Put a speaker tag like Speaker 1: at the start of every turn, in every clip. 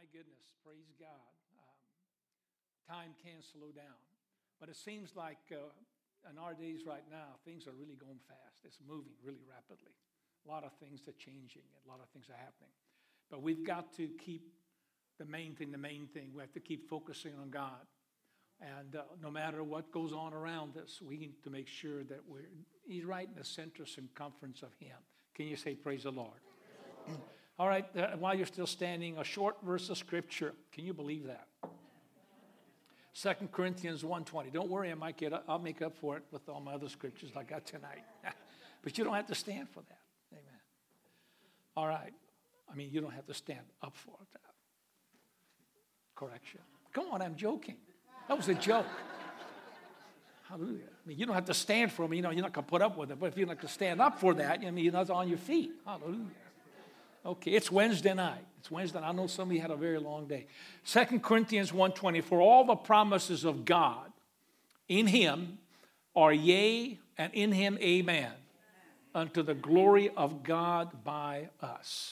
Speaker 1: goodness, praise God. Time can slow down. But it seems like in our days right now, things are really going fast. It's moving really rapidly. A lot of things are changing. A lot of things are happening. But we've got to keep the main thing. We have to keep focusing on God. And no matter what goes on around us, we need to make sure that He's right in the center circumference of Him. Can you say praise the Lord? All right, while you're still standing, a short verse of Scripture. Can you believe that? 2 Corinthians 1:20. Don't worry, I'll make up for it with all my other scriptures I got tonight. But you don't have to stand for that. Amen. All right. You don't have to stand up for that. Correction. Come on, I'm joking. That was a joke. Hallelujah. You don't have to stand for me. You're not going to put up with it. But if you're not going to stand up for that, you're not on your feet. Hallelujah. Okay, it's Wednesday night. I know some of you had a very long day. 2 Corinthians 1:20. For all the promises of God in Him are yea, and in Him amen, unto the glory of God by us.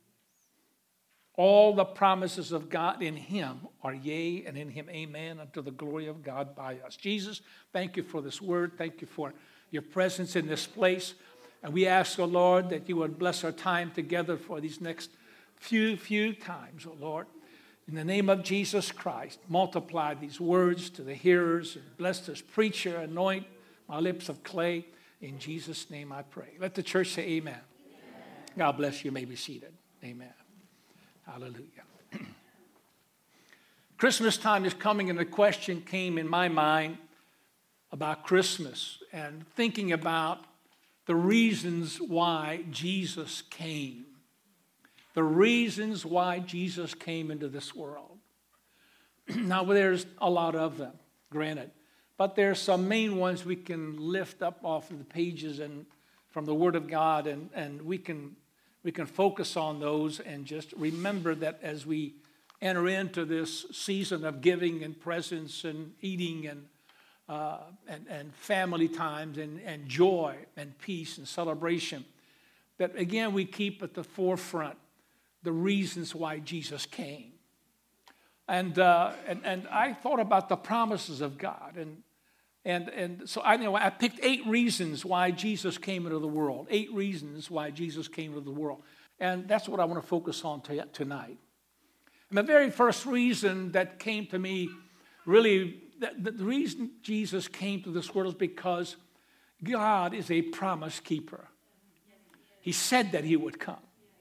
Speaker 1: All the promises of God in Him are yea, and in Him amen, unto the glory of God by us. Jesus, thank you for this word. Thank you for your presence in this place. And we ask, O Lord, that you would bless our time together for these next few times, O Lord. In the name of Jesus Christ, multiply these words to the hearers and bless this preacher, anoint my lips of clay. In Jesus' name I pray. Let the church say amen. Amen. God bless you. You may be seated. Amen. Hallelujah. Christmas time is coming, and the question came in my mind about Christmas and thinking about the reasons why Jesus came. The reasons why Jesus came into this world. Now, there's a lot of them, granted. But there's some main ones we can lift up off of the pages and from the Word of God, and we can focus on those and just remember that as we enter into this season of giving and presents and eating and family times and joy and peace and celebration, that again we keep at the forefront the reasons why Jesus came. And I thought about the promises of God, and so I picked 8 reasons why Jesus came into the world. 8 reasons why Jesus came into the world, and that's what I want to focus on tonight. And the very first reason that came to me, really, the reason Jesus came to this world is because God is a promise keeper. He said that He would come.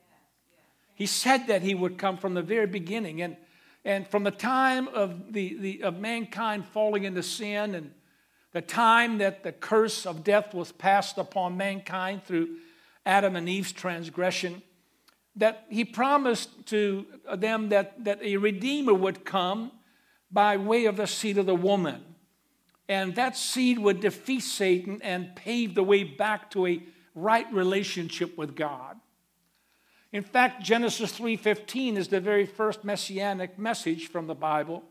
Speaker 1: He said that He would come from the very beginning, and from the time of of mankind falling into sin, and the time that the curse of death was passed upon mankind through Adam and Eve's transgression, that He promised to them that a Redeemer would come by way of the seed of the woman. And that seed would defeat Satan and pave the way back to a right relationship with God. In fact, Genesis 3:15 is the very first messianic message from the Bible.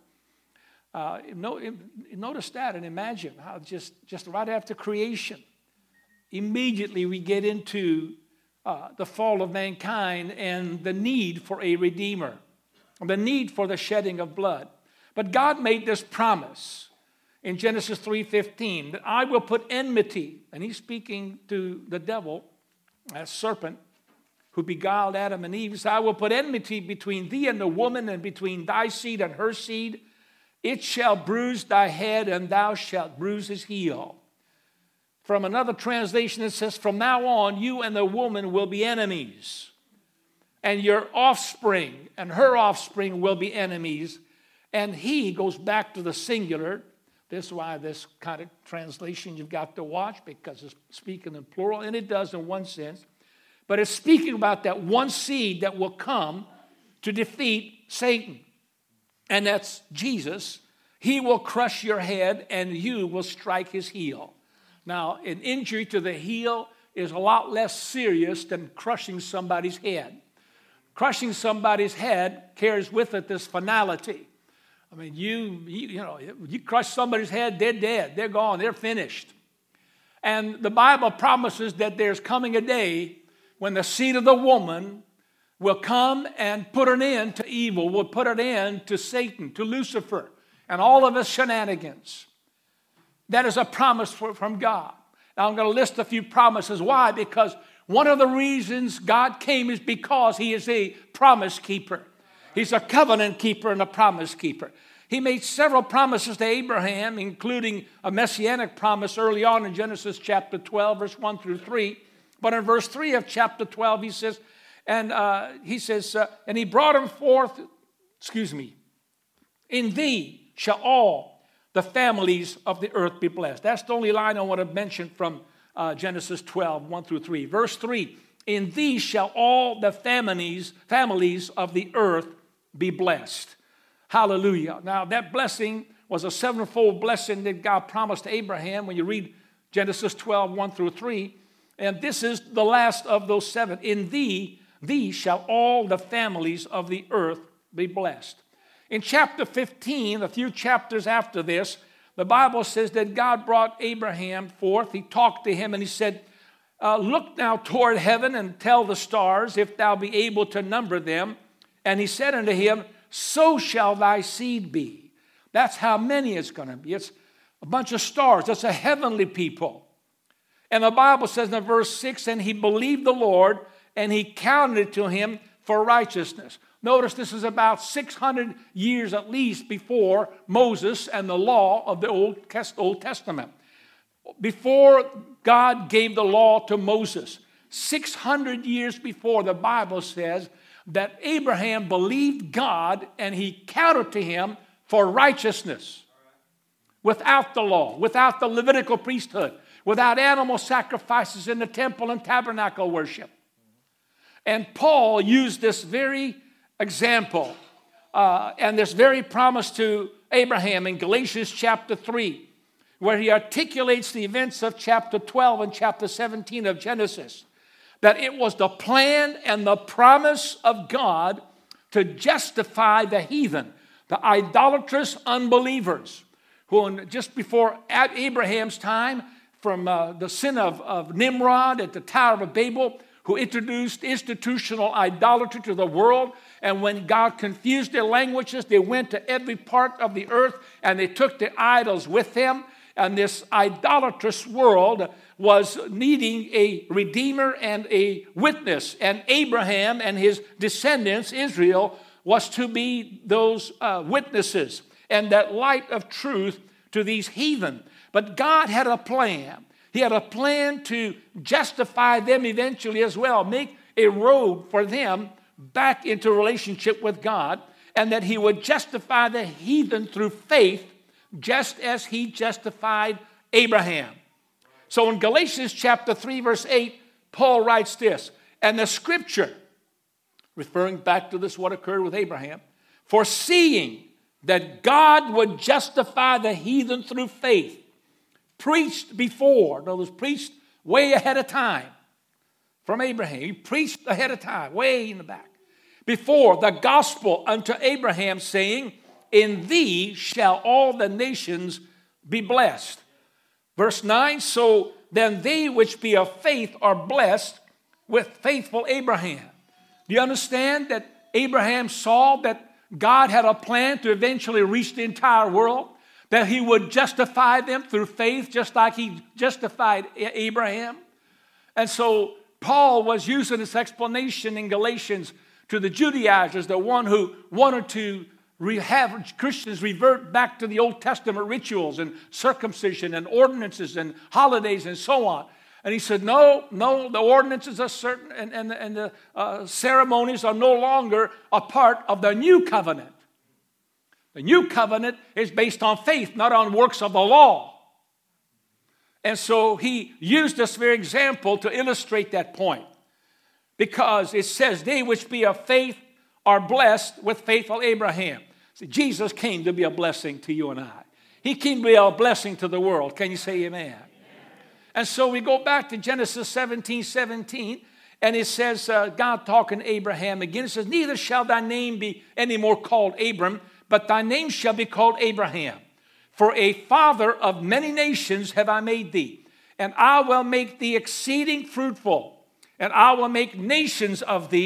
Speaker 1: Notice that and imagine how just right after creation, immediately we get into the fall of mankind and the need for a Redeemer, the need for the shedding of blood. But God made this promise in Genesis 3:15 that I will put enmity, and He's speaking to the devil, that serpent who beguiled Adam and Eve. He said, I will put enmity between thee and the woman, and between thy seed and her seed. It shall bruise thy head, and thou shalt bruise his heel. From another translation, it says, from now on, you and the woman will be enemies, and your offspring and her offspring will be enemies. And he goes back to the singular. This is why this kind of translation you've got to watch, because it's speaking in plural, and it does in one sense. But it's speaking about that one seed that will come to defeat Satan. And that's Jesus. He will crush your head, and you will strike his heel. Now, an injury to the heel is a lot less serious than crushing somebody's head. Crushing somebody's head carries with it this finality. You crush somebody's head, they're dead. They're gone. They're finished. And the Bible promises that there's coming a day when the seed of the woman will come and put an end to evil, will put an end to Satan, to Lucifer, and all of his shenanigans. That is a promise from God. Now I'm going to list a few promises. Why? Because one of the reasons God came is because he is a promise keeper. He's a covenant keeper and a promise keeper. He made several promises to Abraham, including a messianic promise early on in Genesis chapter 12, verse 1 through 3. But in verse 3 of chapter 12, he says, and he brought him forth, in thee shall all the families of the earth be blessed. That's the only line I want to mention from Genesis 12, 1 through 3. Verse 3, in thee shall all the families of the earth be blessed. Hallelujah. Now that blessing was a sevenfold blessing that God promised to Abraham when you read Genesis 12, 1 through 3. And this is the last of those seven. In thee shall all the families of the earth be blessed. In chapter 15, a few chapters after this, the Bible says that God brought Abraham forth. He talked to him and he said, look now toward heaven and tell the stars if thou be able to number them. And he said unto him, so shall thy seed be. That's how many it's going to be. It's a bunch of stars. It's a heavenly people. And the Bible says in verse 6, and he believed the Lord, and he counted it to him for righteousness. Notice this is about 600 years at least before Moses and the law of the Old Testament. Before God gave the law to Moses, 600 years before, the Bible says that Abraham believed God and he counted to him for righteousness. Without the law, without the Levitical priesthood, without animal sacrifices in the temple and tabernacle worship. And Paul used this very example and this very promise to Abraham in Galatians chapter 3, where he articulates the events of chapter 12 and chapter 17 of Genesis, that it was the plan and the promise of God to justify the heathen, the idolatrous unbelievers, who just before at Abraham's time, from the sin of Nimrod at the Tower of Babel, who introduced institutional idolatry to the world. And when God confused their languages, they went to every part of the earth and they took the idols with them. And this idolatrous world was needing a redeemer and a witness. And Abraham and his descendants, Israel, was to be those witnesses and that light of truth to these heathen. But God had a plan. He had a plan to justify them eventually as well, make a road for them back into relationship with God, and that he would justify the heathen through faith, just as he justified Abraham. So in Galatians chapter 3, verse 8, Paul writes this, and the scripture, referring back to this, what occurred with Abraham, foreseeing that God would justify the heathen through faith, preached before, in other words, preached way ahead of time from Abraham. He preached ahead of time, way in the back. Before the gospel unto Abraham, saying, in thee shall all the nations be blessed. Verse 9, so then they which be of faith are blessed with faithful Abraham. Do you understand that Abraham saw that God had a plan to eventually reach the entire world? That he would justify them through faith just like he justified Abraham? And so Paul was using this explanation in Galatians to the Judaizers, the one who wanted to have Christians revert back to the Old Testament rituals and circumcision and ordinances and holidays and so on. And he said, no, the ordinances are certain and the ceremonies are no longer a part of the new covenant. The new covenant is based on faith, not on works of the law. And so he used this very example to illustrate that point. Because it says, they which be of faith are blessed with faithful Abraham. See, Jesus came to be a blessing to you and I. He came to be a blessing to the world. Can you say amen? Amen. And so we go back to Genesis 17:17, and it says, God talking to Abraham again, it says, neither shall thy name be any more called Abram, but thy name shall be called Abraham. For a father of many nations have I made thee, and I will make thee exceeding fruitful, and I will make nations of thee,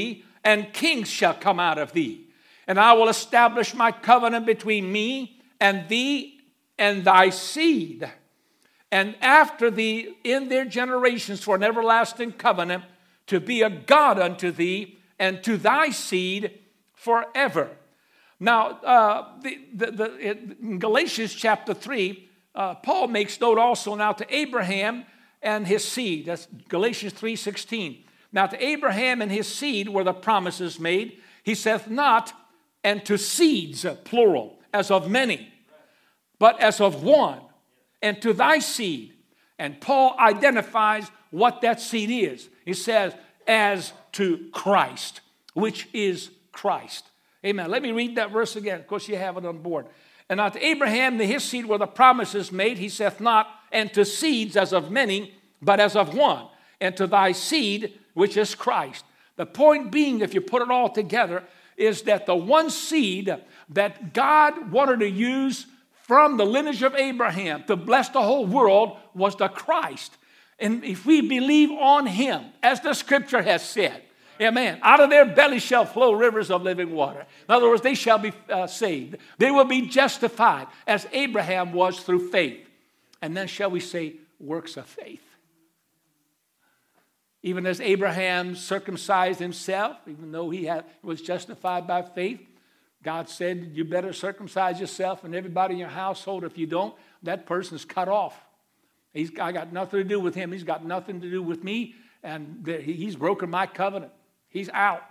Speaker 1: and kings shall come out of thee. And I will establish my covenant between me and thee and thy seed, and after thee in their generations for an everlasting covenant, to be a God unto thee and to thy seed forever. Now, in Galatians chapter 3, Paul makes note also now to Abraham and his seed. That's Galatians 3:16. Now to Abraham and his seed were the promises made. He saith not, and to seeds, plural, as of many, but as of one, and to thy seed. And Paul identifies what that seed is. He says, as to Christ, which is Christ. Amen. Let me read that verse again. Of course, you have it on board. And unto Abraham and his seed were the promises made. He saith not, and to seeds as of many, but as of one, and to thy seed, which is Christ. The point being, if you put it all together, is that the one seed that God wanted to use from the lineage of Abraham to bless the whole world was the Christ. And if we believe on him, as the scripture has said, amen, out of their belly shall flow rivers of living water. In other words, they shall be saved. They will be justified as Abraham was through faith. And then shall we say, works of faith. Even as Abraham circumcised himself, even though he was justified by faith, God said, you better circumcise yourself and everybody in your household. If you don't, that person's cut off. I got nothing to do with him. He's got nothing to do with me. And he's broken my covenant. He's out.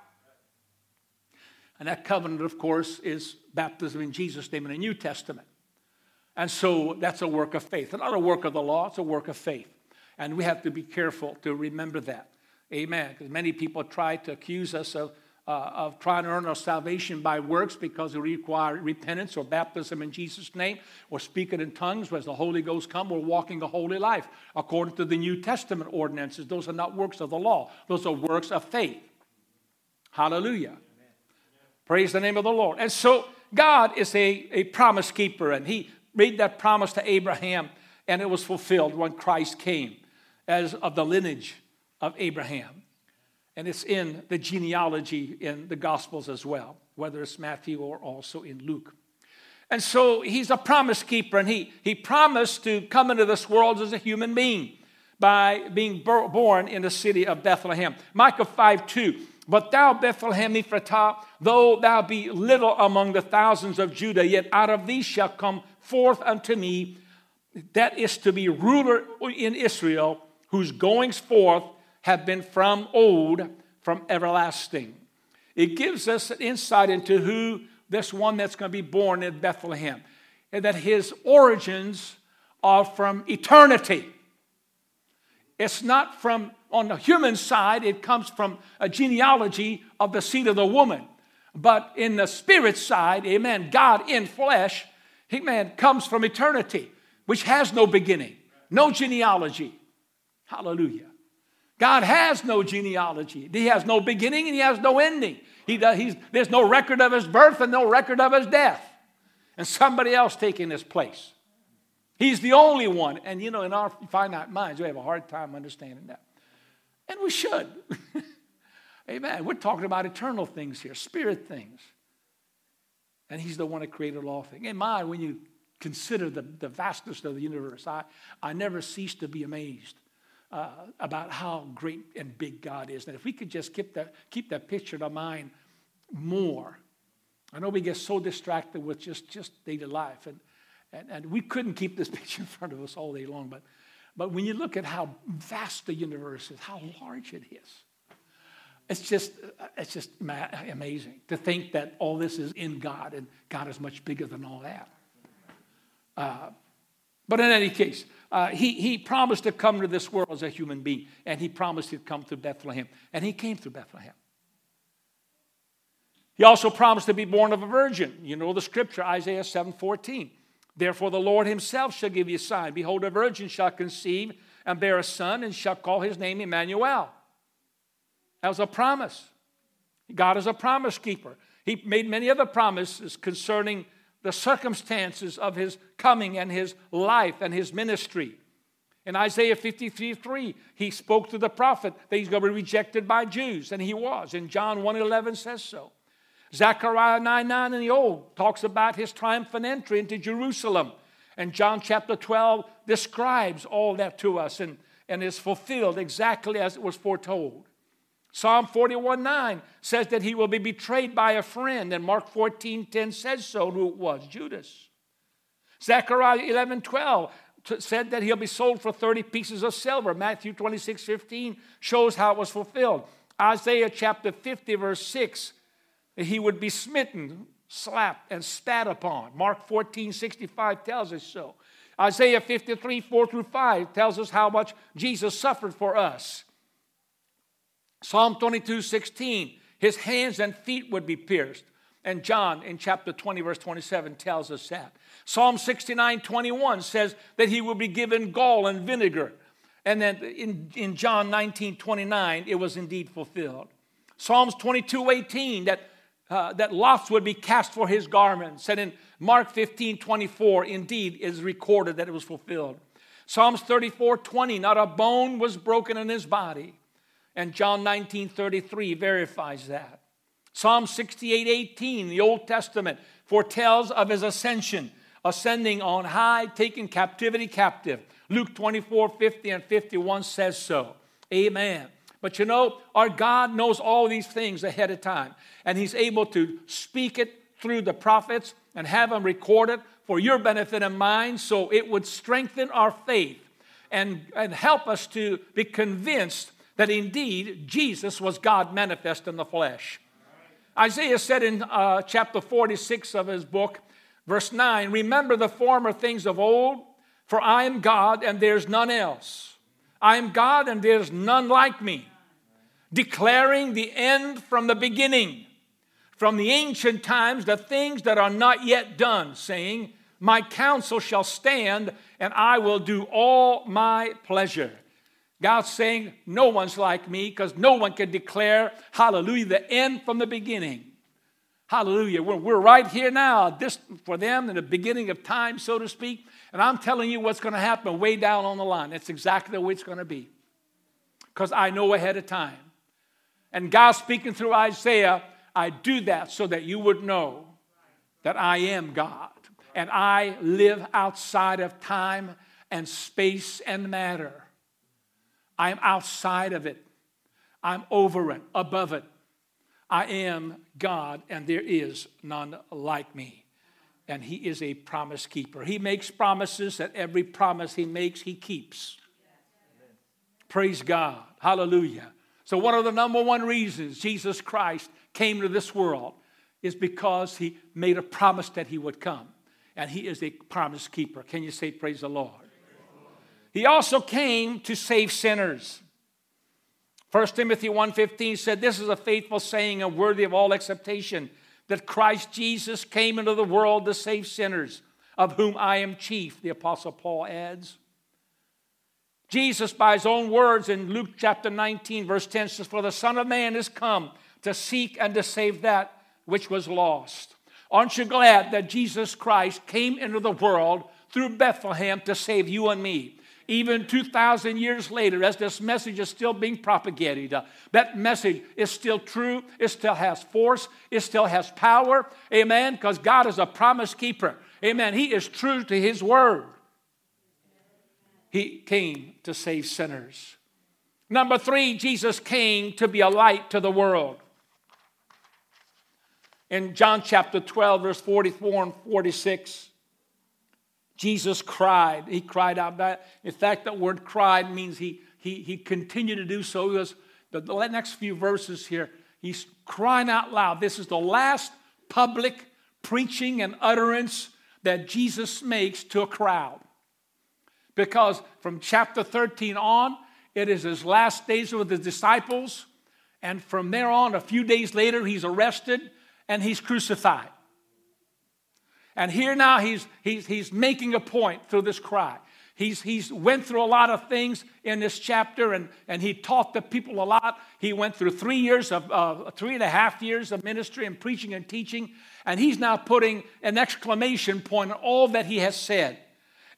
Speaker 1: And that covenant, of course, is baptism in Jesus' name in the New Testament. And so that's a work of faith. Not a work of the law, it's a work of faith. And we have to be careful to remember that. Amen. Because many people try to accuse us of trying to earn our salvation by works because we require repentance or baptism in Jesus' name, or speaking in tongues as the Holy Ghost come, or walking a holy life according to the New Testament ordinances. Those are not works of the law. Those are works of faith. Hallelujah. Amen. Praise the name of the Lord. And so God is a promise keeper, and he made that promise to Abraham, and it was fulfilled when Christ came as of the lineage of Abraham. And it's in the genealogy in the Gospels as well, whether it's Matthew or also in Luke. And so he's a promise keeper, and he promised to come into this world as a human being by being born in the city of Bethlehem. Micah 5:2, but thou, Bethlehem Ephratah, though thou be little among the thousands of Judah, yet out of thee shall come forth unto me, that is to be ruler in Israel, whose goings forth have been from old, from everlasting. It gives us an insight into who this one that's going to be born in Bethlehem, and that his origins are from eternity. It's not from, on the human side, it comes from a genealogy of the seed of the woman. But in the spirit side, amen, God in flesh, amen, comes from eternity, which has no beginning, no genealogy. Hallelujah. God has no genealogy. He has no beginning and he has no ending. There's no record of his birth and no record of his death. And somebody else taking his place. He's the only one. And in our finite minds, we have a hard time understanding that. And we should. Amen. We're talking about eternal things here, spirit things. And he's the one that created all things. In mind, when you consider the vastness of the universe, I never cease to be amazed about how great and big God is. And if we could just keep that picture in our mind more. I know we get so distracted with just daily life. And we couldn't keep this picture in front of us all day long. But when you look at how vast the universe is, how large it is, it's just amazing to think that all this is in God, and God is much bigger than all that. But in any case, he promised to come to this world as a human being, and he promised he'd come to Bethlehem, and he came through Bethlehem. He also promised to be born of a virgin. You know the scripture, Isaiah 7:14. Therefore the Lord himself shall give you a sign. Behold, a virgin shall conceive and bear a son, and shall call his name Emmanuel. That was a promise. God is a promise keeper. He made many other promises concerning the circumstances of his coming and his life and his ministry. In Isaiah 53:3, he spoke to the prophet that he's going to be rejected by Jews, and he was. And John 1:11 says so. Zechariah 9:9 in the Old talks about his triumphant entry into Jerusalem. And John chapter 12 describes all that to us and is fulfilled exactly as it was foretold. Psalm 41:9 says that he will be betrayed by a friend, and Mark 14:10 says so, who it was, Judas. Zechariah 11:12 said that he'll be sold for 30 pieces of silver. Matthew 26:15 shows how it was fulfilled. Isaiah chapter 50 verse 6, he would be smitten, slapped, and spat upon. Mark 14:65 tells us so. Isaiah 53:4 through 5 tells us how much Jesus suffered for us. Psalm 22:16, his hands and feet would be pierced. And John in chapter 20 verse 27 tells us that. Psalm 69:21 says that he will be given gall and vinegar. And then in John 19:29, it was indeed fulfilled. Psalms 22:18, that lots would be cast for his garments. And in Mark 15:24, indeed, is recorded that it was fulfilled. Psalms 34:20, not a bone was broken in his body. And John 19:33 verifies that. Psalm 68:18, the Old Testament, foretells of his ascension, ascending on high, taking captivity captive. Luke 24:50 and 51 says so. Amen. But you know, our God knows all these things ahead of time. And he's able to speak it through the prophets and have them recorded for your benefit and mine, so it would strengthen our faith and help us to be convinced that indeed Jesus was God manifest in the flesh. Isaiah said in chapter 46 of his book, verse 9, remember the former things of old, for I am God and there's none else. I am God and there's none like me, declaring the end from the beginning, from the ancient times, the things that are not yet done, saying, my counsel shall stand and I will do all my pleasure. God's saying, no one's like me, because no one can declare, hallelujah, the end from the beginning. Hallelujah. We're right here now, this for them in the beginning of time, so to speak. And I'm telling you what's going to happen way down on the line. That's exactly the way it's going to be. Because I know ahead of time. And God speaking through Isaiah, I do that so that you would know that I am God. And I live outside of time and space and matter. I am outside of it. I'm over it, above it. I am God, and there is none like me. And he is a promise keeper. He makes promises, that every promise he makes, he keeps. Amen. Praise God. Hallelujah. So one of the number one reasons Jesus Christ came to this world is because he made a promise that he would come. And he is a promise keeper. Can you say praise the Lord? He also came to save sinners. 1 Timothy 1:15 said, this is a faithful saying and worthy of all acceptation, that Christ Jesus came into the world to save sinners, of whom I am chief, the Apostle Paul adds. Jesus, by his own words in Luke chapter 19, verse 10, says, for the Son of Man is come to seek and to save that which was lost. Aren't you glad that Jesus Christ came into the world through Bethlehem to save you and me? Even 2,000 years later, as this message is still being propagated, that message is still true. It still has force. It still has power. Amen. Because God is a promise keeper. Amen. He is true to his word. He came to save sinners. Number 3, Jesus came to be a light to the world. In John chapter 12, verse 44 and 46, Jesus cried. He cried out. In fact, that word cried means he continued to do so. He was, the next few verses here, he's crying out loud. This is the last public preaching and utterance that Jesus makes to a crowd. Because from chapter 13 on, it is his last days with his disciples. And from there on, a few days later, he's arrested and he's crucified. And here now he's making a point through this cry. He's went through a lot of things in this chapter, and he taught the people a lot. He went through 3.5 years of ministry and preaching and teaching, and he's now putting an exclamation point on all that he has said.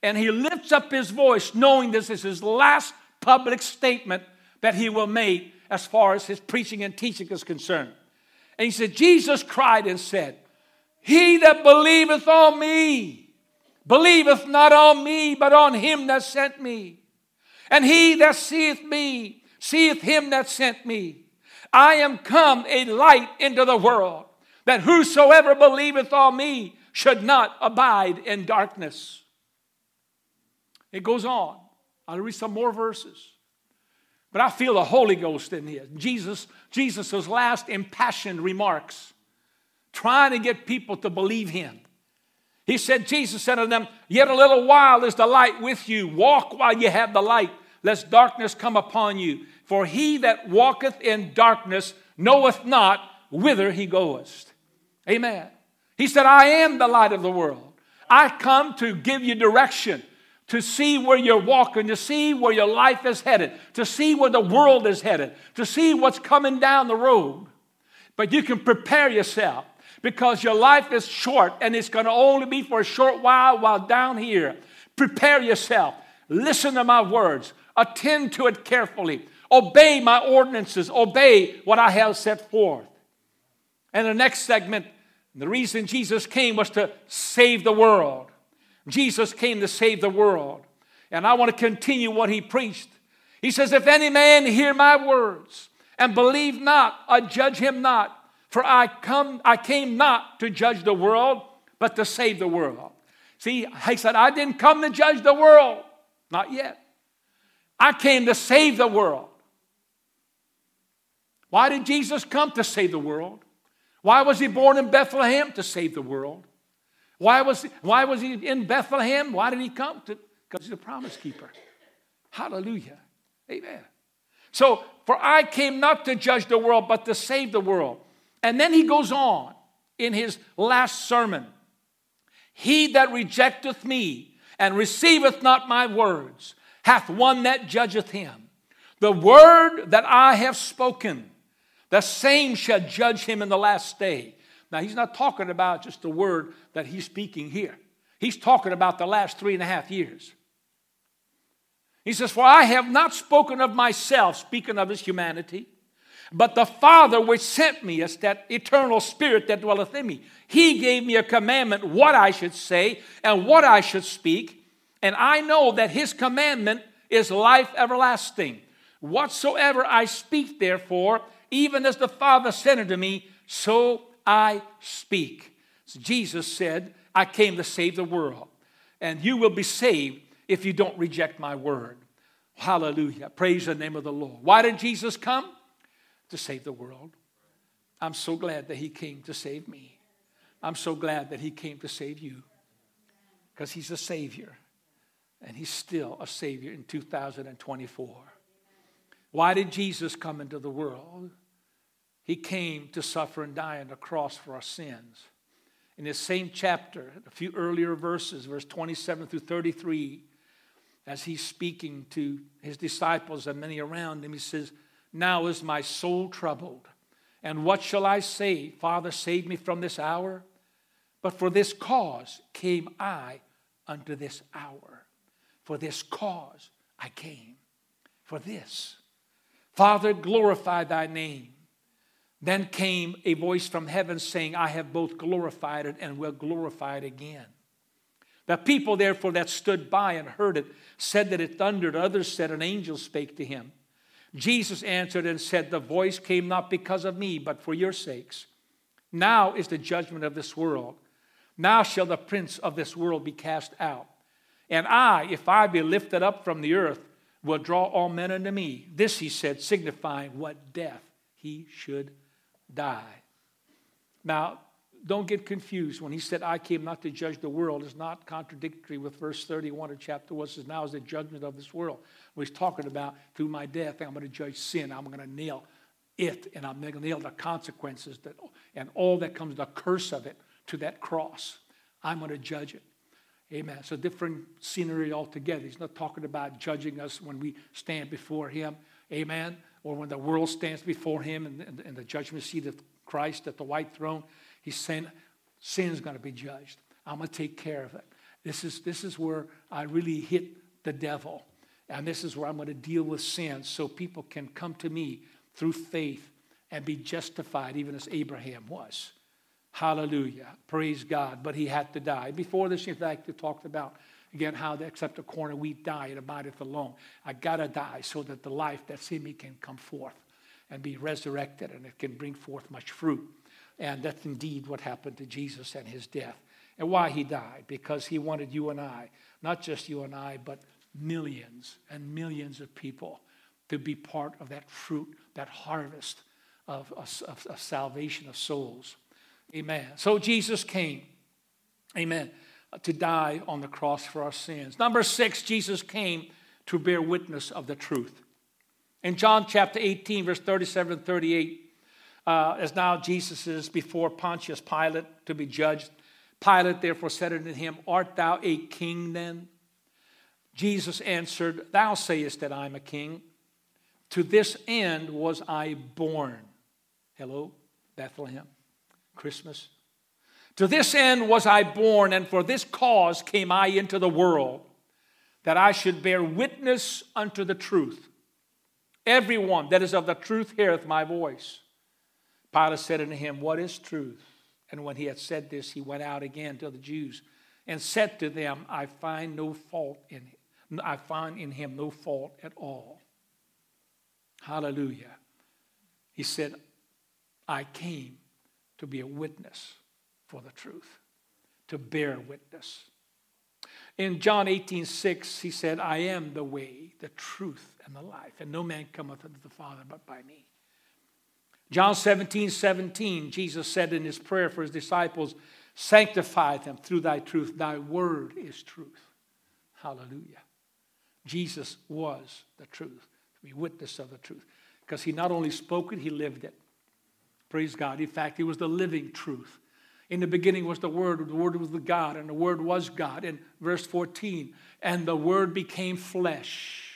Speaker 1: And he lifts up his voice knowing this is his last public statement that he will make as far as his preaching and teaching is concerned. And he said, Jesus cried and said, he that believeth on me, believeth not on me, but on him that sent me. And he that seeth me, seeth him that sent me. I am come a light into the world, that whosoever believeth on me should not abide in darkness. It goes on. I'll read some more verses. But I feel the Holy Ghost in here. Jesus' last impassioned remarks, trying to get people to believe him. He said, Jesus said to them, yet a little while is the light with you. Walk while you have the light, lest darkness come upon you. For he that walketh in darkness knoweth not whither he goeth. Amen. He said, I am the light of the world. I come to give you direction, to see where you're walking, to see where your life is headed, to see where the world is headed, to see what's coming down the road. But you can prepare yourself, because your life is short and it's going to only be for a short while down here. Prepare yourself. Listen to my words. Attend to it carefully. Obey my ordinances. Obey what I have set forth. And the next segment, the reason Jesus came was to save the world. Jesus came to save the world. And I want to continue what he preached. He says, if any man hear my words and believe not, I judge him not. For I came not to judge the world, but to save the world. See, he said, I didn't come to judge the world. Not yet. I came to save the world. Why did Jesus come? To save the world. Why was he born in Bethlehem? To save the world. Why was he in Bethlehem? Why did he come? Because he's a promise keeper. Hallelujah. Amen. So, for I came not to judge the world, but to save the world. And then he goes on in his last sermon. He that rejecteth me and receiveth not my words hath one that judgeth him. The word that I have spoken, the same shall judge him in the last day. Now, he's not talking about just the word that he's speaking here. He's talking about the last 3.5 years. He says, for I have not spoken of myself, speaking of his humanity, but the Father which sent me is that eternal spirit that dwelleth in me. He gave me a commandment what I should say and what I should speak. And I know that his commandment is life everlasting. Whatsoever I speak, therefore, even as the Father sent it to me, so I speak. So Jesus said, I came to save the world. And you will be saved if you don't reject my word. Hallelujah. Praise the name of the Lord. Why did Jesus come? To save the world. I'm so glad that he came to save me. I'm so glad that he came to save you. Because he's a Savior. And he's still a Savior in 2024. Why did Jesus come into the world? He came to suffer and die on the cross for our sins. In this same chapter, a few earlier verses, verse 27 through 33, as he's speaking to his disciples and many around him, he says, now is my soul troubled. And what shall I say? Father, save me from this hour. But for this cause came I unto this hour. For this cause I came. For this. Father, glorify thy name. Then came a voice from heaven saying, I have both glorified it and will glorify it again. The people, therefore, that stood by and heard it said that it thundered. Others said an angel spake to him. Jesus answered and said, the voice came not because of me, but for your sakes. Now is the judgment of this world. Now shall the prince of this world be cast out. And I, if I be lifted up from the earth, will draw all men unto me. This he said, signifying what death he should die. Now, don't get confused. When he said, I came not to judge the world, it's not contradictory with verse 31 of chapter 1. It says, now is the judgment of this world. What he's talking about, through my death, I'm going to judge sin. I'm going to nail it, and I'm going to nail the consequences and all that comes, the curse of it, to that cross. I'm going to judge it. Amen. It's a different scenery altogether. He's not talking about judging us when we stand before him. Amen. Or when the world stands before him in the judgment seat of Christ at the white throne. He's saying sin's going to be judged. I'm going to take care of it. This is where I really hit the devil. And this is where I'm going to deal with sin so people can come to me through faith and be justified, even as Abraham was. Hallelujah. Praise God. But he had to die. Before this, in fact, they talked about, again, how except a corn of wheat die, it abideth alone. I got to die so that the life that's in me can come forth and be resurrected, and it can bring forth much fruit. And that's indeed what happened to Jesus and his death. And why he died? Because he wanted you and I, not just you and I, but millions and millions of people to be part of that fruit, that harvest of salvation of souls. Amen. So Jesus came, amen, to die on the cross for our sins. Number 6, Jesus came to bear witness of the truth. In John chapter 18, verse 37 and 38, as now Jesus is before Pontius Pilate to be judged, Pilate therefore said unto him, Art thou a king then? Jesus answered, Thou sayest that I am a king. To this end was I born. Hello, Bethlehem, Christmas. To this end was I born, and for this cause came I into the world, that I should bear witness unto the truth. Everyone that is of the truth heareth my voice. Pilate said unto him, What is truth? And when he had said this, he went out again to the Jews and said to them, I find in him no fault at all. Hallelujah. He said, I came to be a witness for the truth, to bear witness. In John 18:6, he said, I am the way, the truth, and the life, and no man cometh unto the Father but by me. John 17:17, Jesus said in his prayer for his disciples, Sanctify them through thy truth. Thy word is truth. Hallelujah. Jesus was the truth, to be witness of the truth, because he not only spoke it, he lived it. Praise God. In fact, he was the living truth. In the beginning was the Word was with God, and the Word was God. In verse 14, and the Word became flesh.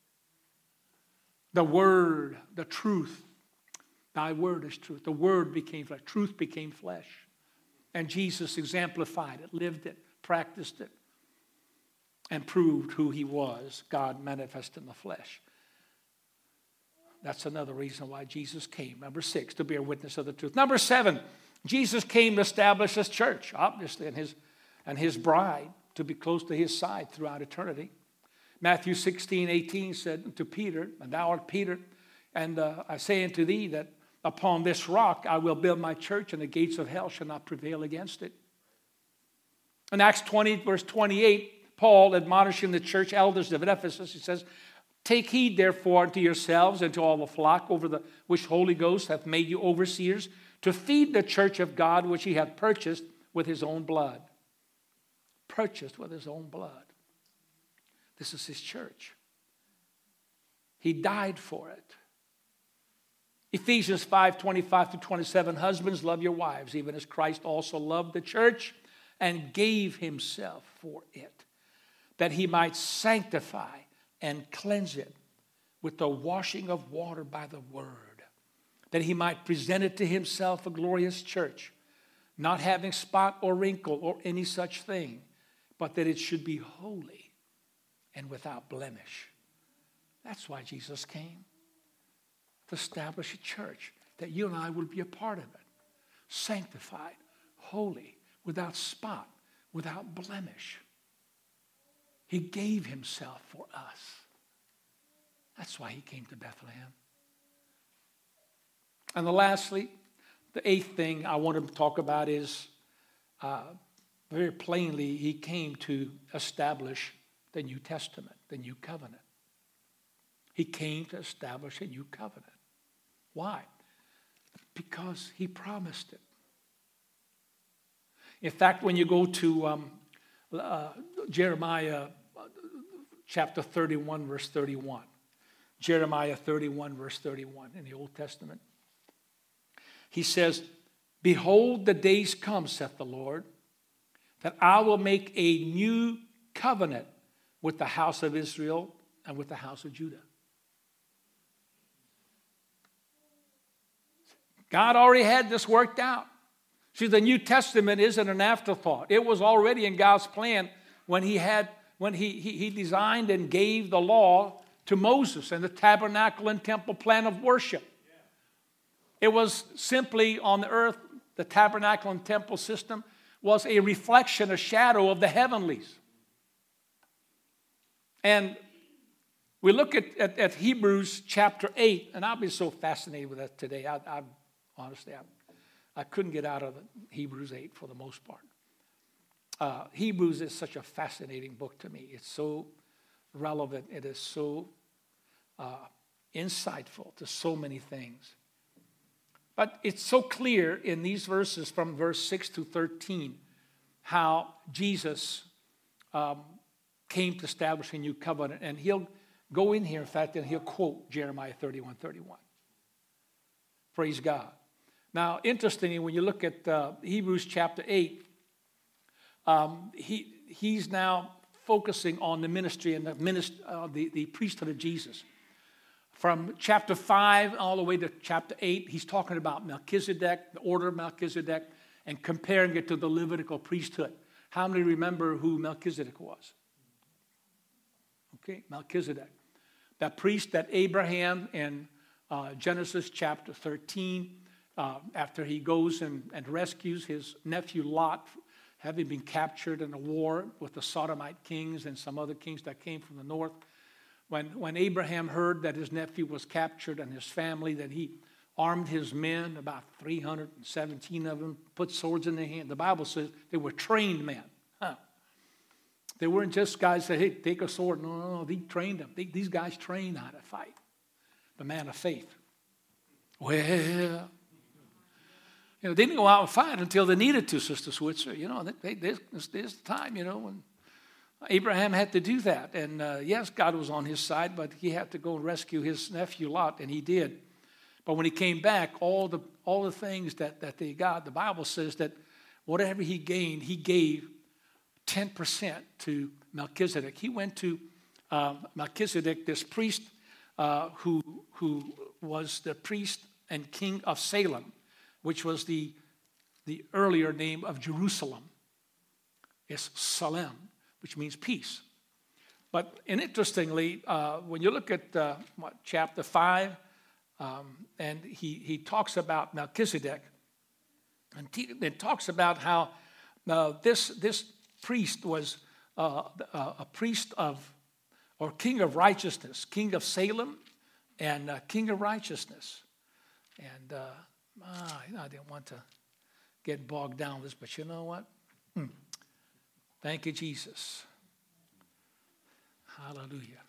Speaker 1: The Word, the truth, thy word is truth. The Word became flesh. Truth became flesh. And Jesus exemplified it, lived it, practiced it, and proved who he was, God manifest in the flesh. That's another reason why Jesus came. Number 6, to bear witness of the truth. Number 7, Jesus came to establish his church, obviously, and his bride to be close to his side throughout eternity. Matthew 16:18 said to Peter, And thou art Peter, and I say unto thee that upon this rock I will build my church, and the gates of hell shall not prevail against it. In Acts 20, verse 28, Paul admonishing the church elders of Ephesus, he says, Take heed therefore unto yourselves and to all the flock over the which Holy Ghost hath made you overseers, to feed the church of God which he hath purchased with his own blood. Purchased with his own blood. This is his church. He died for it. Ephesians 5:25-27, Husbands, love your wives, even as Christ also loved the church and gave himself for it, that he might sanctify and cleanse it with the washing of water by the word, that he might present it to himself a glorious church, not having spot or wrinkle or any such thing, but that it should be holy and without blemish. That's why Jesus came, to establish a church, that you and I will be a part of it, sanctified, holy, without spot, without blemish. He gave himself for us. That's why he came to Bethlehem. And lastly, the 8th thing I want to talk about is, very plainly, he came to establish the New Testament, the New Covenant. He came to establish a new covenant. Why? Because he promised it. In fact, when you go to Jeremiah chapter 31, verse 31. Jeremiah 31, verse 31 in the Old Testament. He says, Behold, the days come, saith the Lord, that I will make a new covenant with the house of Israel and with the house of Judah. God already had this worked out. See, the New Testament isn't an afterthought. It was already in God's plan when he designed and gave the law to Moses and the tabernacle and temple plan of worship. It was simply on the earth, the tabernacle and temple system was a reflection, a shadow of the heavenlies. And we look at Hebrews chapter 8, and I'll be so fascinated with that today. Honestly, I couldn't get out of Hebrews 8 for the most part. Hebrews is such a fascinating book to me. It's so relevant. It is so insightful to so many things. But it's so clear in these verses from verse 6 to 13 how Jesus came to establish a new covenant. And he'll go in here, in fact, and he'll quote Jeremiah 31:31. Praise God. Now, interestingly, when you look at Hebrews chapter 8, he's now focusing on the ministry and the priesthood of Jesus. From chapter 5 all the way to chapter 8, he's talking about Melchizedek, the order of Melchizedek, and comparing it to the Levitical priesthood. How many remember who Melchizedek was? Okay, Melchizedek. That priest that Abraham in Genesis chapter 13, after he goes and rescues his nephew Lot, having been captured in a war with the Sodomite kings and some other kings that came from the north. When Abraham heard that his nephew was captured and his family, that he armed his men, about 317 of them, put swords in their hand. The Bible says they were trained men. They weren't just guys that, hey, take a sword. No, they trained them. These guys trained how to fight. The man of faith. Well, they didn't go out and fight until they needed to, Sister Switzer. There's the time, when Abraham had to do that. And yes, God was on his side, but he had to go and rescue his nephew Lot, and he did. But when he came back, all the things that they got, the Bible says that whatever he gained, he gave 10% to Melchizedek. He went to Melchizedek, this priest who was the priest and king of Salem, which was the earlier name of Jerusalem. It's Salem, which means peace. But interestingly, when you look at chapter 5, and he talks about Melchizedek, and it talks about how this priest was a priest of, or king of righteousness, king of Salem, and king of righteousness. And I didn't want to get bogged down with this, but you know what? Thank you, Jesus. Hallelujah.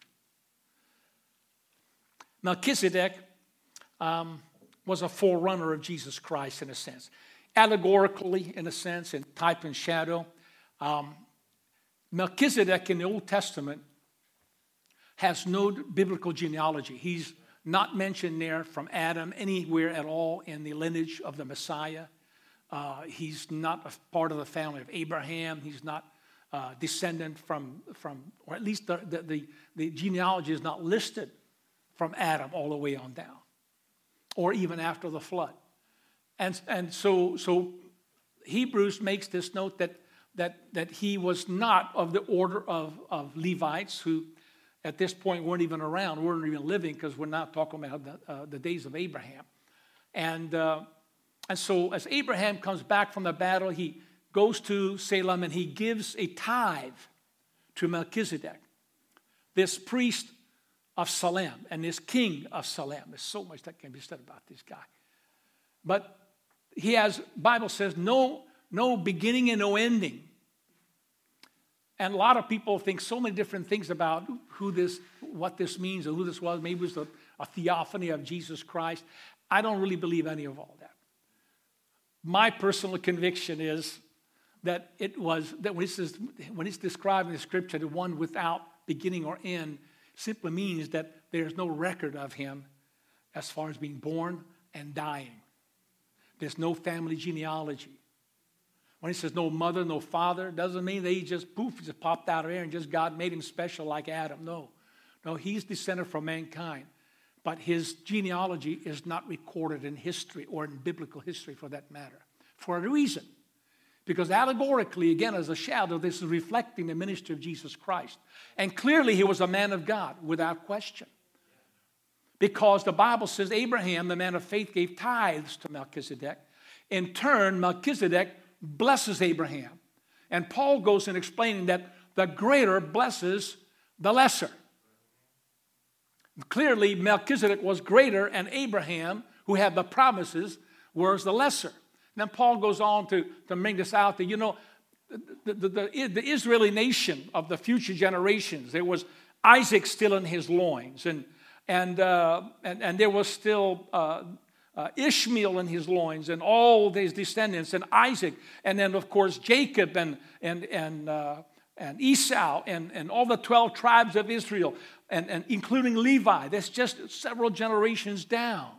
Speaker 1: Melchizedek was a forerunner of Jesus Christ in a sense. Allegorically, in a sense, in type and shadow. Melchizedek in the Old Testament has no biblical genealogy. He's not mentioned there from Adam anywhere at all in the lineage of the Messiah. He's not a part of the family of Abraham. He's not descendant from, or at least the genealogy is not listed from Adam all the way on down, or even after the flood. And so Hebrews makes this note that he was not of the order of Levites, who at this point weren't even around, weren't even living, because we're not talking about the days of Abraham. And so as Abraham comes back from the battle, he goes to Salem and he gives a tithe to Melchizedek, this priest of Salem and this king of Salem. There's so much that can be said about this guy. But he has, Bible says, no beginning and no ending. And a lot of people think so many different things about what this means or who this was. Maybe it was a theophany of Jesus Christ. I don't really believe any of all that. My personal conviction is that it was, that when it's described in the scripture, the one without beginning or end simply means that there's no record of him as far as being born and dying. There's no family genealogy. When he says no mother, no father, doesn't mean that he just popped out of there and just God made him special like Adam. No, he's descended from mankind. But his genealogy is not recorded in history or in biblical history for that matter. For a reason. Because allegorically, again, as a shadow, this is reflecting the ministry of Jesus Christ. And clearly, he was a man of God, without question. Because the Bible says Abraham, the man of faith, gave tithes to Melchizedek. In turn, Melchizedek blesses Abraham. And Paul goes in explaining that the greater blesses the lesser. Clearly, Melchizedek was greater, and Abraham, who had the promises, was the lesser. And then Paul goes on to bring this out that, the Israeli nation of the future generations, there was Isaac still in his loins, and there was still Ishmael in his loins, and all his descendants, and Isaac, and then of course Jacob and Esau, and all the 12 tribes of Israel, and including Levi. That's just several generations down.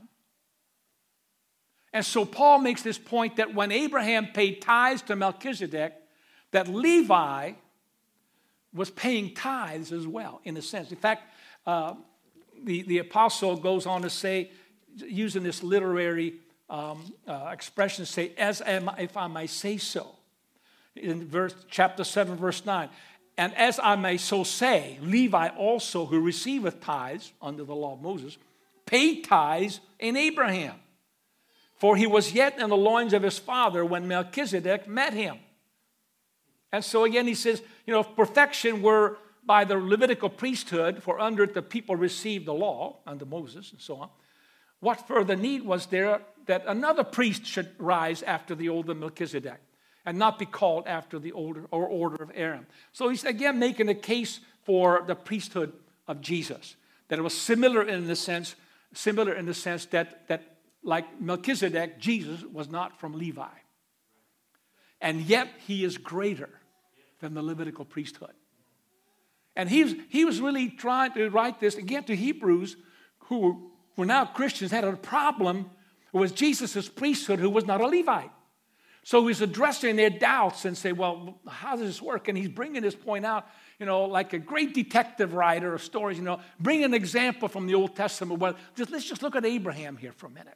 Speaker 1: And so Paul makes this point that when Abraham paid tithes to Melchizedek, that Levi was paying tithes as well, in a sense. In fact, the apostle goes on to say, using this literary expression, say, if I may say so. In chapter 7, verse 9. And as I may so say, Levi also, who receiveth tithes under the law of Moses, paid tithes in Abraham. For he was yet in the loins of his father when Melchizedek met him. And so again he says, if perfection were by the Levitical priesthood, for under it the people received the law, under Moses and so on, what further need was there that another priest should rise after the older Melchizedek and not be called after the older or order of Aaron? So he's again making a case for the priesthood of Jesus, that it was similar in the sense that like Melchizedek, Jesus was not from Levi. And yet he is greater than the Levitical priesthood. And he was really trying to write this again to Hebrews who were now Christians, had a problem with Jesus' priesthood who was not a Levite. So he's addressing their doubts and say, well, how does this work? And he's bringing this point out, like a great detective writer of stories, bring an example from the Old Testament. Well, let's just look at Abraham here for a minute.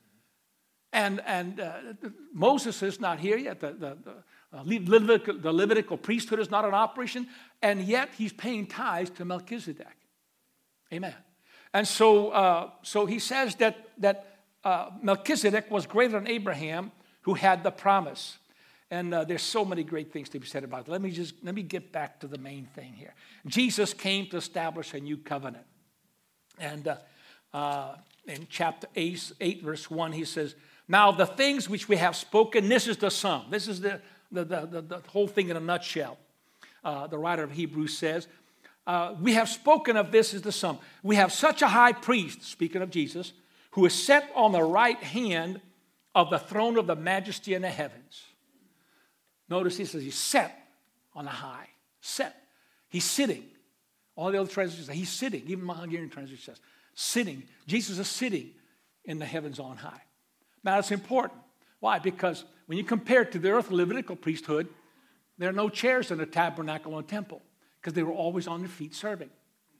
Speaker 1: And Moses is not here yet. The Levitical priesthood is not in operation. And yet he's paying tithes to Melchizedek. Amen. And so he says that Melchizedek was greater than Abraham, who had the promise. And there's so many great things to be said about it. Let me get back to the main thing here. Jesus came to establish a new covenant. And in chapter 8, verse 1, he says, now the things which we have spoken, this is the sum. This is the whole thing in a nutshell. The writer of Hebrews says, we have spoken of this as the sum. We have such a high priest, speaking of Jesus, who is set on the right hand of the throne of the majesty in the heavens. Notice he says he's set on a high. Set. He's sitting. All the other translations say he's sitting. Even my Hungarian translation says sitting. Jesus is sitting in the heavens on high. Now that's important. Why? Because when you compare it to the earthly Levitical priesthood, there are no chairs in the tabernacle and temple because they were always on their feet serving.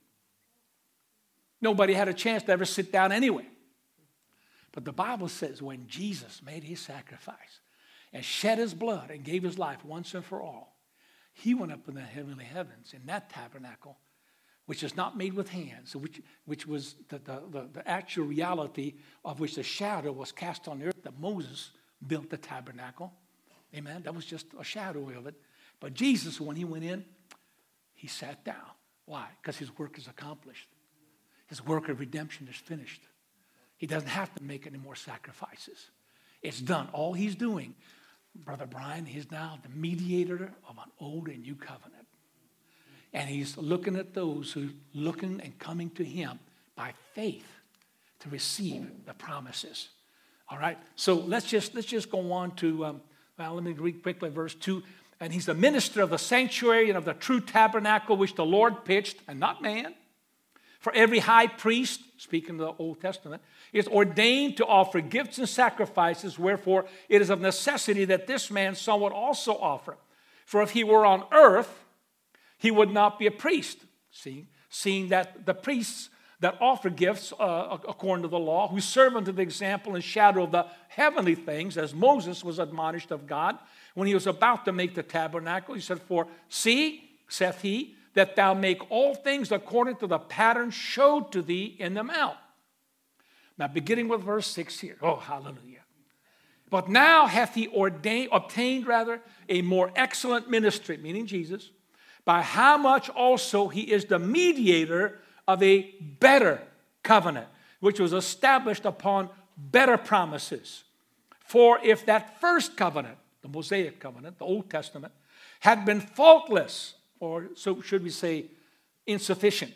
Speaker 1: Nobody had a chance to ever sit down anyway. But the Bible says when Jesus made his sacrifice and shed his blood and gave his life once and for all, he went up in the heavenly heavens in that tabernacle, which is not made with hands, which was the actual reality of which the shadow was cast on the earth that Moses built the tabernacle. Amen. That was just a shadow of it. But Jesus, when he went in, he sat down. Why? Because his work is accomplished. His work of redemption is finished. He doesn't have to make any more sacrifices. It's done. All he's doing, Brother Brian, he's now the mediator of an old and new covenant. And he's looking at those who are looking and coming to him by faith to receive the promises. All right? So let's just go on to, let me read quickly verse 2. And he's the minister of the sanctuary and of the true tabernacle which the Lord pitched, and not man. For every high priest, speaking of the Old Testament, is ordained to offer gifts and sacrifices, wherefore it is of necessity that this man somewhat also offer. For if he were on earth, he would not be a priest, seeing that the priests that offer gifts according to the law, who serve unto the example and shadow of the heavenly things, as Moses was admonished of God when he was about to make the tabernacle. He said, for see, saith he, that thou make all things according to the pattern showed to thee in the mount. Now, beginning with verse 6 here. Oh, hallelujah. But now hath he obtained a more excellent ministry, meaning Jesus, by how much also he is the mediator of a better covenant, which was established upon better promises. For if that first covenant, the Mosaic covenant, the Old Testament, had been faultless, or so should we say insufficient.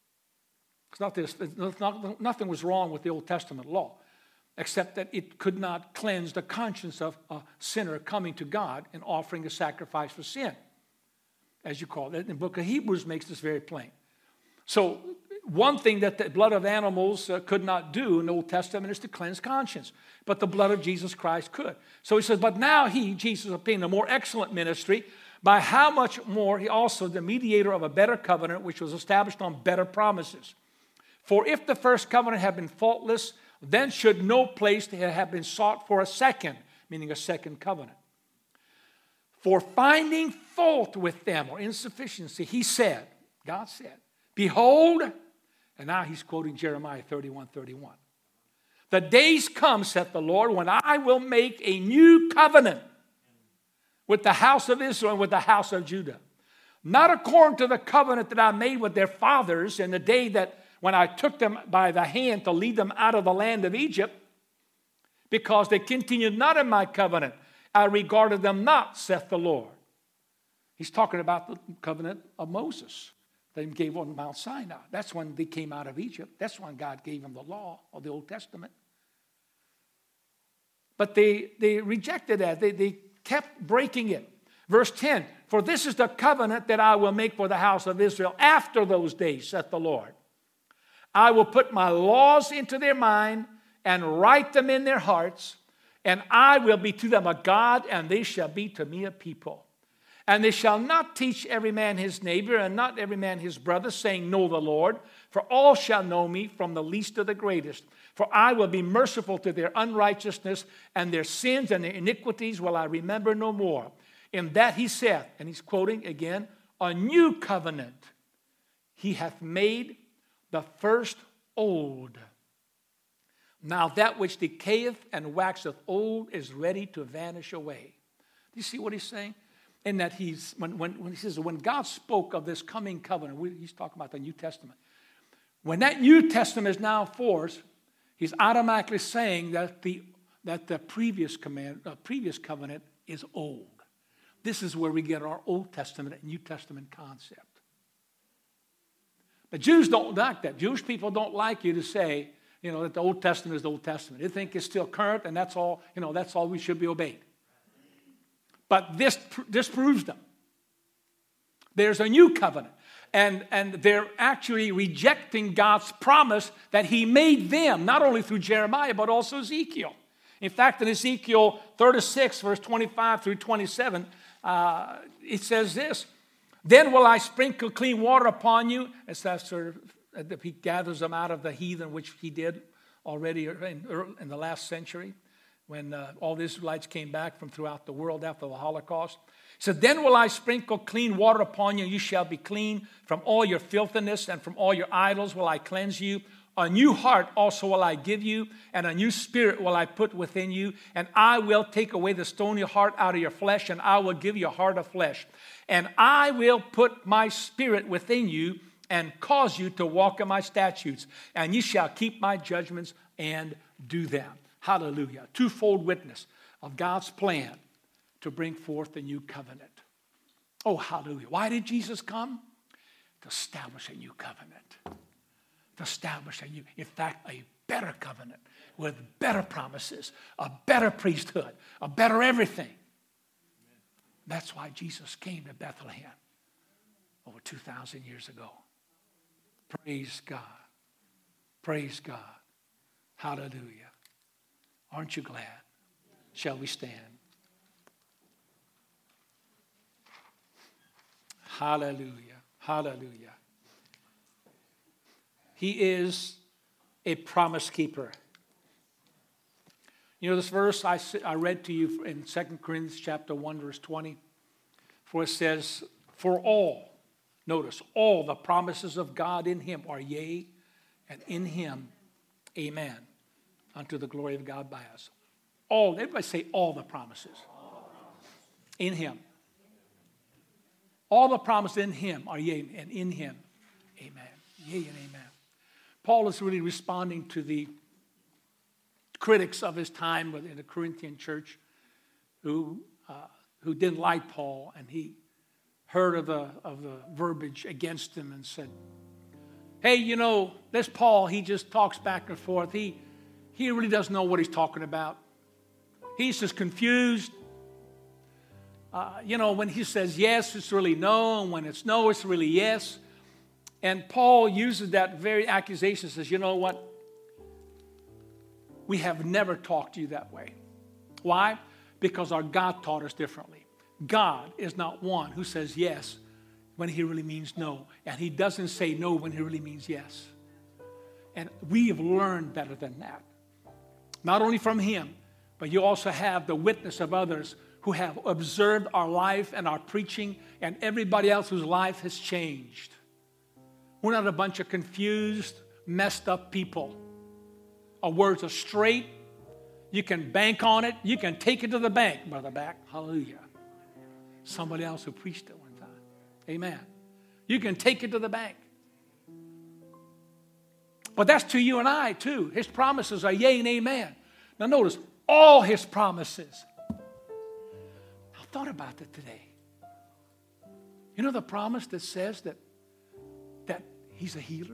Speaker 1: Nothing was wrong with the Old Testament law, except that it could not cleanse the conscience of a sinner coming to God and offering a sacrifice for sin, as you call it. And the book of Hebrews makes this very plain. So one thing that the blood of animals could not do in the Old Testament is to cleanse conscience. But the blood of Jesus Christ could. So he says, but now he, Jesus, obtained a more excellent ministry, by how much more he also the mediator of a better covenant, which was established on better promises. For if the first covenant had been faultless, then should no place have been sought for a second, meaning a second covenant. For finding fault with them, or insufficiency, he said, God said, behold, and now he's quoting Jeremiah 31:31. The days come, saith the Lord, when I will make a new covenant with the house of Israel and with the house of Judah. Not according to the covenant that I made with their fathers in the day that when I took them by the hand to lead them out of the land of Egypt, because they continued not in my covenant. I regarded them not, saith the Lord. He's talking about the covenant of Moses that he gave on Mount Sinai. That's when they came out of Egypt. That's when God gave them the law of the Old Testament. But they rejected that. They kept breaking it. Verse 10, for this is the covenant that I will make for the house of Israel after those days, saith the Lord. I will put my laws into their mind and write them in their hearts, and I will be to them a God, and they shall be to me a people. And they shall not teach every man his neighbor, and not every man his brother, saying, know the Lord, for all shall know me, from the least to the greatest. For I will be merciful to their unrighteousness, and their sins and their iniquities will I remember no more. In that he saith, and he's quoting again, a new covenant he hath made, the first old. Now that which decayeth and waxeth old is ready to vanish away. Do you see what he's saying? In that when he says, when God spoke of this coming covenant, he's talking about the New Testament. When that New Testament is now in force, he's automatically saying that the previous covenant is old. This is where we get our Old Testament and New Testament concept. But Jews don't like that. Jewish people don't like you to say, that the Old Testament is the Old Testament. They think it's still current, and that's all we should be obeyed. But this proves them. There's a new covenant. And they're actually rejecting God's promise that he made them, not only through Jeremiah, but also Ezekiel. In fact, in Ezekiel 36, verse 25 through 27, it says this, then will I sprinkle clean water upon you, as he gathers them out of the heathen, which he did already in the last century, when all the Israelites came back from throughout the world after the Holocaust. He said, then will I sprinkle clean water upon you, and you shall be clean from all your filthiness, and from all your idols will I cleanse you. A new heart also will I give you, and a new spirit will I put within you, and I will take away the stony heart out of your flesh, and I will give you a heart of flesh. And I will put my spirit within you, and cause you to walk in my statutes, and ye shall keep my judgments and do them. Hallelujah. Twofold witness of God's plan to bring forth the new covenant. Oh, hallelujah. Why did Jesus come? To establish a new covenant. To establish in fact, a better covenant with better promises, a better priesthood, a better everything. That's why Jesus came to Bethlehem over 2,000 years ago. Praise God. Praise God. Hallelujah. Aren't you glad? Shall we stand? Hallelujah. Hallelujah. He is a promise keeper. You know this verse I read to you in 2 Corinthians chapter 1, verse 20. For it says, for all, notice, all the promises of God in him are yea, and in him, amen, unto the glory of God by us. All, everybody say all the promises. In him. All the promises in him are yea, and in him, amen. Yea and amen. Paul is really responding to the critics of his time in the Corinthian church who didn't like Paul, and he heard of the verbiage against him and said, hey, you know, this Paul, he just talks back and forth. He really doesn't know what he's talking about. He's just confused. When he says yes, it's really no, and when it's no, it's really yes. And Paul uses that very accusation, says, you know what? We have never talked to you that way. Why? Because our God taught us differently. God is not one who says yes when he really means no. And he doesn't say no when he really means yes. And we have learned better than that. Not only from him, but you also have the witness of others who have observed our life and our preaching, and everybody else whose life has changed. We're not a bunch of confused, messed up people. Our words are straight. You can bank on it. You can take it to the bank, Brother Back. Hallelujah. Somebody else who preached it one time. Amen. You can take it to the bank. But that's to you and I, too. His promises are yea and amen. Now notice, all his promises. I thought about that today. You know the promise that says that he's a healer?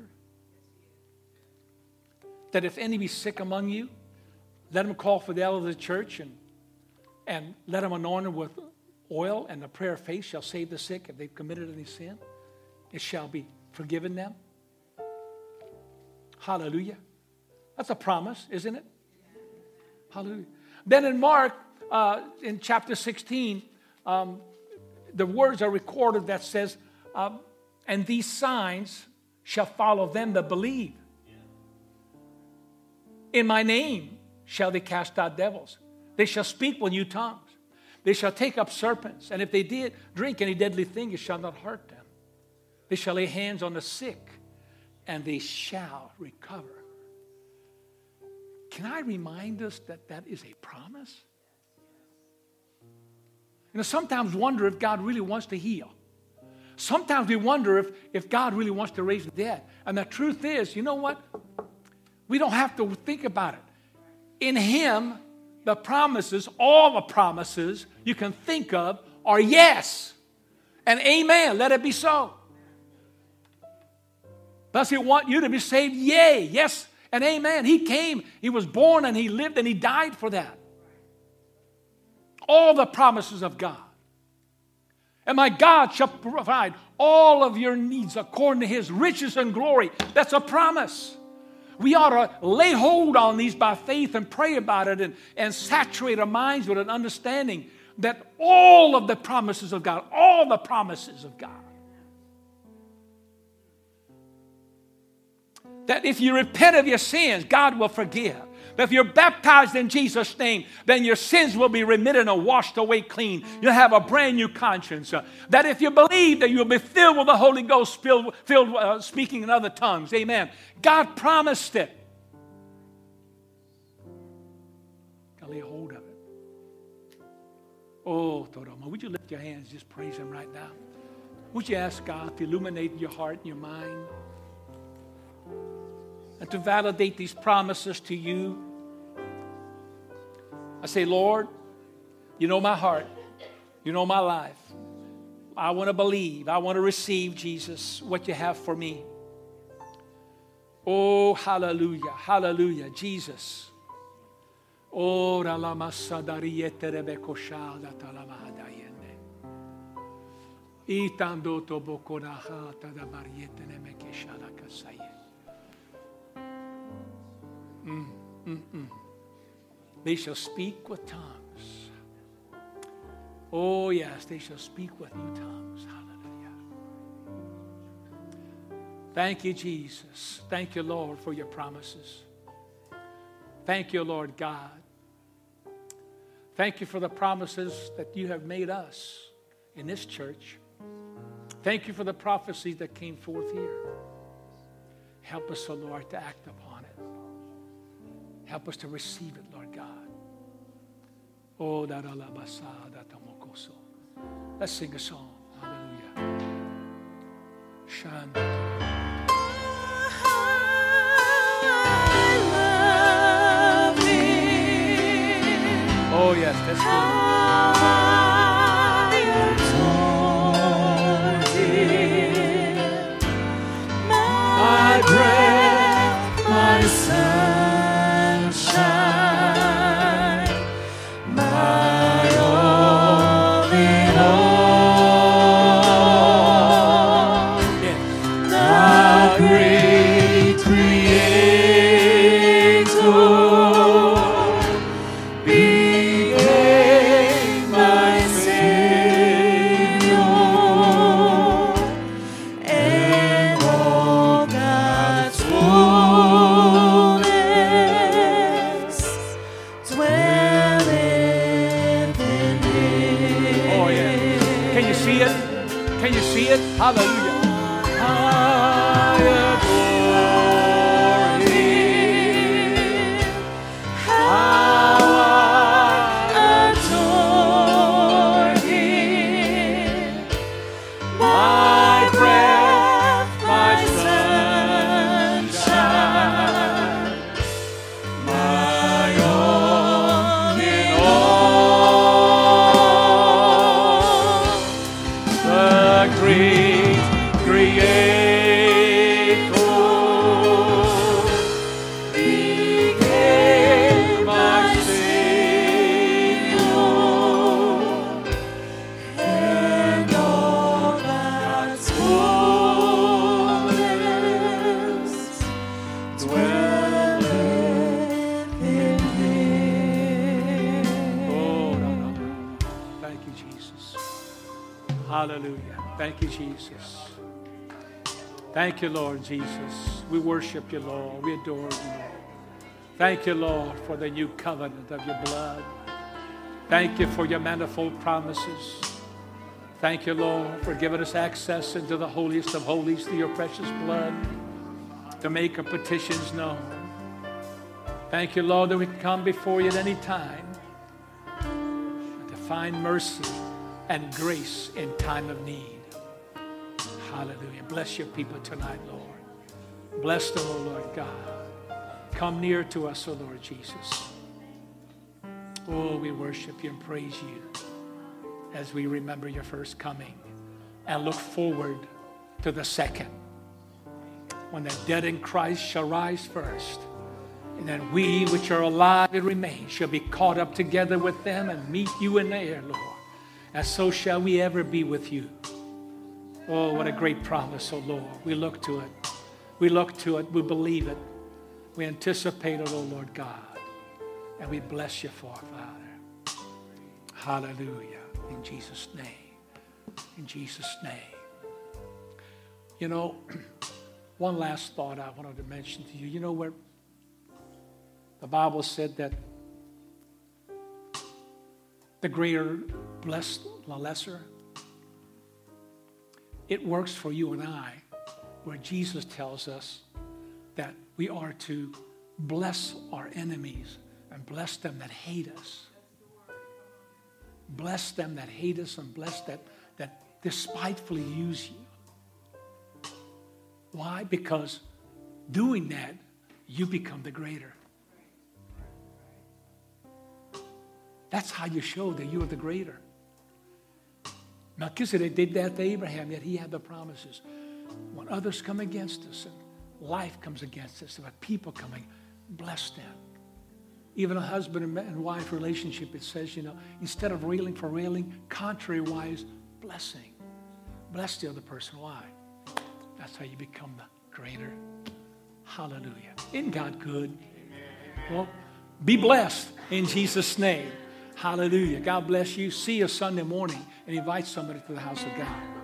Speaker 1: That if any be sick among you, let him call for the elder of the church and let him anoint him with oil, and the prayer of faith shall save the sick. If they've committed any sin, it shall be forgiven them. Hallelujah. That's a promise, isn't it? Hallelujah. Then in Mark, in chapter 16, the words are recorded that says, and these signs shall follow them that believe. In my name shall they cast out devils. They shall speak with new tongues. They shall take up serpents. And if they did drink any deadly thing, it shall not hurt them. They shall lay hands on the sick, and they shall recover. Can I remind us that that is a promise? You know, sometimes wonder if God really wants to heal. Sometimes we wonder if God really wants to raise the dead. And the truth is, you know what? We don't have to think about it. In him, the promises, all the promises you can think of are yes. And amen. Let it be so. Does he want you to be saved? Yea. Yes and amen. He came. He was born and he lived and he died for that. All the promises of God. And my God shall provide all of your needs according to his riches and glory. That's a promise. We ought to lay hold on these by faith and pray about it and saturate our minds with an understanding that all of the promises of God, all the promises of God, that if you repent of your sins, God will forgive. That if you're baptized in Jesus' name, then your sins will be remitted and washed away clean. You'll have a brand new conscience. That if you believe that you'll be filled with the Holy Ghost, filled speaking in other tongues. Amen. God promised it. Gotta lay hold of it. Oh, Toroma, would you lift your hands and just praise him right now? Would you ask God to illuminate your heart and your mind? And to validate these promises to you. I say, Lord, you know my heart. You know my life. I want to believe. I want to receive, Jesus, what you have for me. Oh, hallelujah. Hallelujah. Jesus. Oh, ralamasadariete rebekoshada talamahadayende. Itando tobokonaha tadabariete nemekeshala kasaye. They shall speak with tongues. Oh, yes, they shall speak with new tongues. Hallelujah. Thank you, Jesus. Thank you, Lord, for your promises. Thank you, Lord God. Thank you for the promises that you have made us in this church. Thank you for the prophecies that came forth here. Help us, O Lord, to act upon it. Help us to receive it, Lord God. Oh, let's sing a song. Hallelujah. Oh, yes, that's good. My breath, my sunshine, my all in all. Yes. The great Creator. Hallelujah. I adore Him. How I adore Him. My breath, my sunshine, my all in all. The great Hallelujah. Thank you, Jesus. Thank you, Lord Jesus. We worship you, Lord. We adore you, Lord. Thank you, Lord, for the new covenant of your blood. Thank you for your manifold promises. Thank you, Lord, for giving us access into the holiest of holies through your precious blood to make our petitions known. Thank you, Lord, that we can come before you at any time to find mercy and grace in time of need. Hallelujah. Bless your people tonight, Lord. Bless them, O Lord God. Come near to us, O Lord Jesus. Oh, we worship you and praise you as we remember your first coming and look forward to the second, when the dead in Christ shall rise first, and then we which are alive and remain shall be caught up together with them and meet you in the air, Lord. And so shall we ever be with you. Oh, what a great promise, oh Lord. We look to it. We look to it. We believe it. We anticipate it, oh Lord God. And we bless you for it, Father. Hallelujah. In Jesus' name. In Jesus' name. You know, one last thought I wanted to mention to you. You know where the Bible said that the greater bless the lesser? It works for you and I, where Jesus tells us that we are to bless our enemies and bless them that hate us. Bless them that hate us and bless that despitefully use you. Why? Because doing that, you become the greater. That's how you show that you are the greater. Melchizedek did that to Abraham, yet he had the promises. When others come against us and life comes against us, and people coming, bless them. Even a husband and wife relationship, it says, instead of railing for railing, contrary-wise, blessing. Bless the other person. Why? That's how you become the greater. Hallelujah. Isn't God good? Well, be blessed in Jesus' name. Hallelujah. God bless you. See you Sunday morning and invite somebody to the house of God.